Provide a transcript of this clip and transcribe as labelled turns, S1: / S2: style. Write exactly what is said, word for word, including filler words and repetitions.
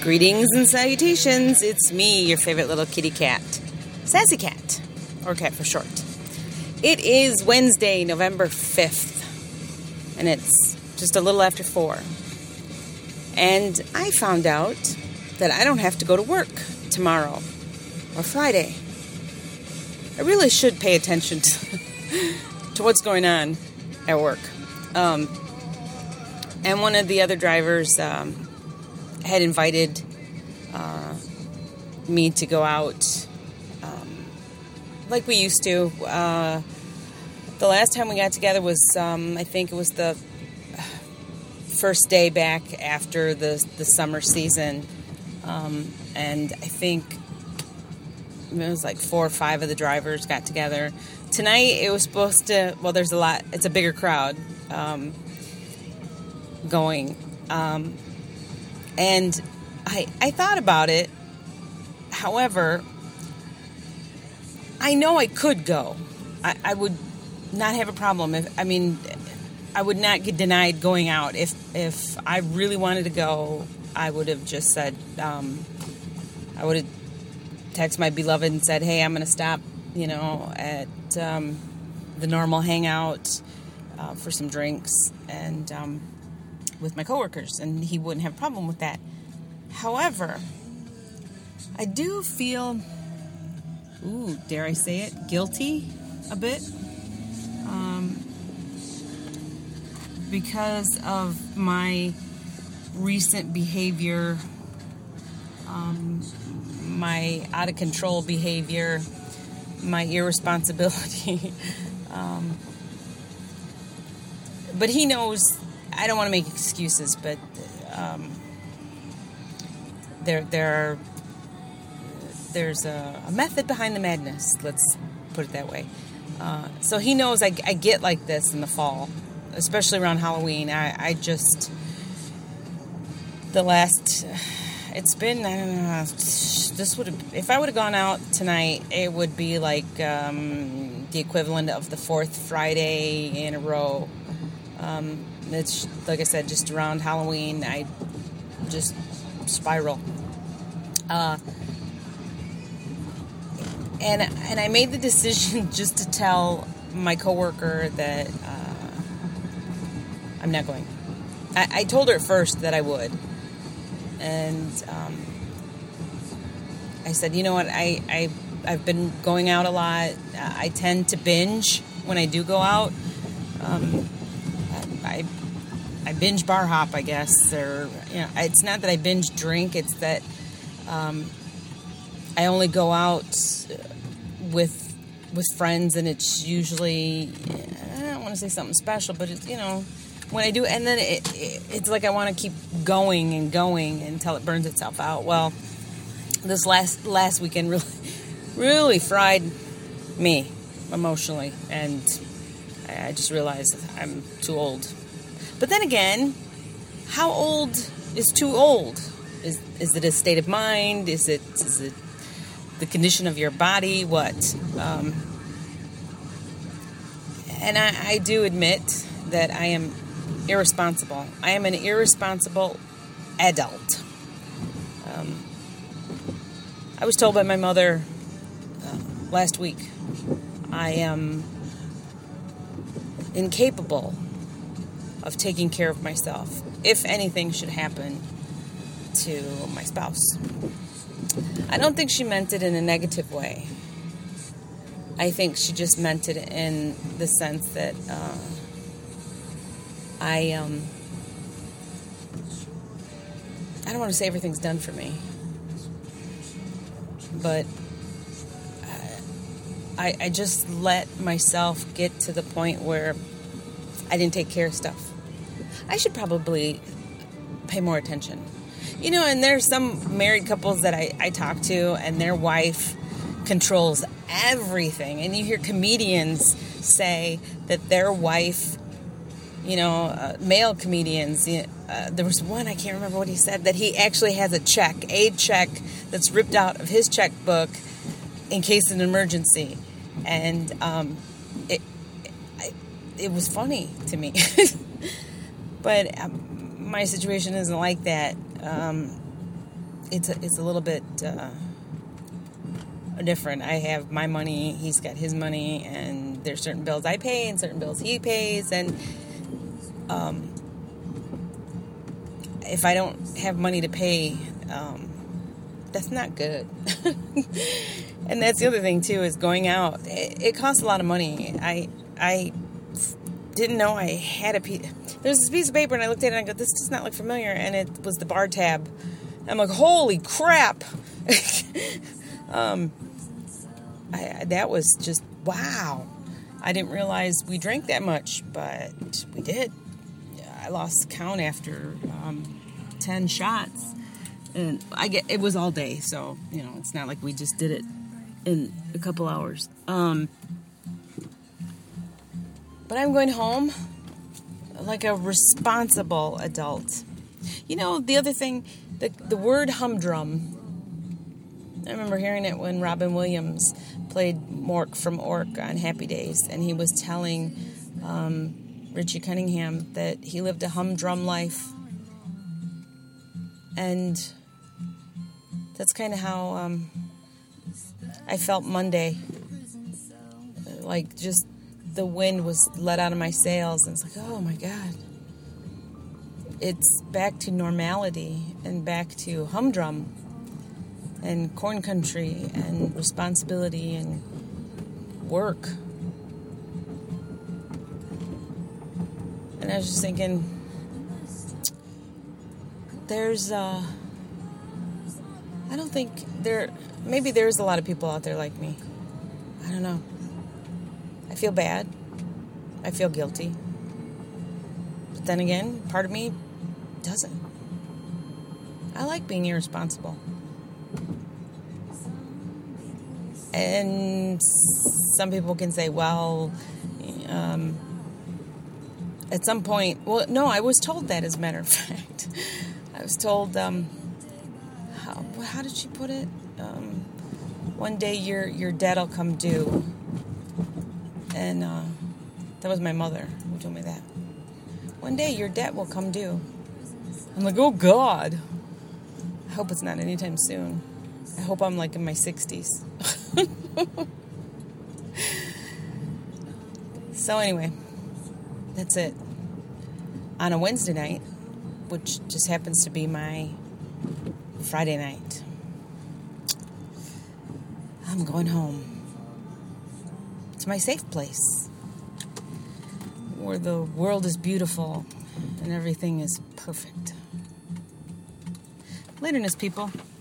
S1: Greetings and salutations. It's me, your favorite little kitty cat, Sassy Cat, or Cat for short. It is Wednesday, November fifth, and it's just a little after four. And I found out that I don't have to go to work tomorrow or Friday. I really should pay attention to, to what's going on at work. Um, and one of the other drivers um, had invited uh, me to go out um, like we used to. Uh, the last time we got together was, um, I think it was the first day back after the the summer season. Um, and I think it was like four or five of the drivers got together. Tonight it was supposed to, well, there's a lot, it's a bigger crowd um, going. Um, and I, I thought about it. However, I know I could go. I, I would not have a problem. If I mean, I would not get denied going out. If if I really wanted to go, I would have just said, um, I would have texted my beloved and said, hey, I'm going to stop, you know, at um, the normal hangout uh, for some drinks and um, with my coworkers, and he wouldn't have a problem with that. However, I do feel, ooh, dare I say it, guilty a bit. Um, because of my recent behavior, um, my out-of-control behavior, my irresponsibility. um, but he knows, I don't want to make excuses, but um, there, there are, there's a, a method behind the madness, let's put it that way. Uh, so he knows I, I get like this in the fall, especially around Halloween. I, I just, the last, it's been, I don't know, this would have, if I would have gone out tonight, it would be like um, the equivalent of the fourth Friday in a row. Um, it's, like I said, just around Halloween, I just spiral. Uh, and, and I made the decision just to tell my coworker that uh, I'm not going. I, I told her at first that I would. And um, I said, you know what, I, I, I've been going out a lot. I tend to binge when I do go out. Um, I, I binge bar hop, I guess. Or, you know, it's not that I binge drink. It's that um, I only go out with with friends, and it's usually, I don't want to say something special, but it's, you know, when I do, and then it, it, it's like I want to keep going and going until it burns itself out. Well, this last last weekend really, really fried me emotionally, and I, I just realized I'm too old. But then again, how old is too old? Is is it a state of mind? Is it is it the condition of your body? What? Um, and I, I do admit that I am irresponsible. I am an irresponsible adult. Um, I was told by my mother uh, last week I am incapable of taking care of myself if anything should happen to my spouse. I don't think she meant it in a negative way. I think she just meant it in the sense that uh, I um I don't want to say everything's done for me, but I I just let myself get to the point where I didn't take care of stuff. I should probably pay more attention. You know, and there's some married couples that I, I talk to, and their wife controls everything. And you hear comedians say that their wife, you know, uh, male comedians, uh, there was one, I can't remember what he said, that he actually has a check, a check that's ripped out of his checkbook in case of an emergency. And um, it, it, it was funny to me. But um, my situation isn't like that. Um, it's a, it's a little bit uh, different. I have my money, he's got his money, and there's certain bills I pay and certain bills he pays, and um, if I don't have money to pay, um, that's not good. And that's the other thing too, is going out. It, it costs a lot of money. I I didn't know I had a piece. There's this piece of paper, and I looked at it and I go, this does not look familiar, and it was the bar tab. I'm like, holy crap. um, I, that was just, wow. I didn't realize we drank that much, but we did. I lost count after um, ten shots. And I get, it was all day, so, you know, it's not like we just did it in a couple hours. Um, but I'm going home like a responsible adult. You know, the other thing, the, the word humdrum, I remember hearing it when Robin Williams played Mork from Ork on Happy Days, and he was telling um, Richie Cunningham that he lived a humdrum life. And that's kind of how um, I felt Monday. Like, just the wind was let out of my sails, and it's like, oh my God. It's back to normality and back to humdrum and corn country and responsibility and work. And I was just thinking, there's, uh, I don't think there, maybe there's a lot of people out there like me. I don't know. I feel bad. I feel guilty. But then again, part of me doesn't. I like being irresponsible. And some people can say, well, um, at some point, well, no, I was told that, as a matter of fact. I was told, um, how, how did she put it? Um, one day your your debt will come due. And uh, that was my mother who told me that. One day your debt will come due. I'm like, oh God. I hope it's not anytime soon. I hope I'm like in my sixties. So anyway, that's it. On a Wednesday night, which just happens to be my Friday night, I'm going home to my safe place where the world is beautiful and everything is perfect. Laterness, people.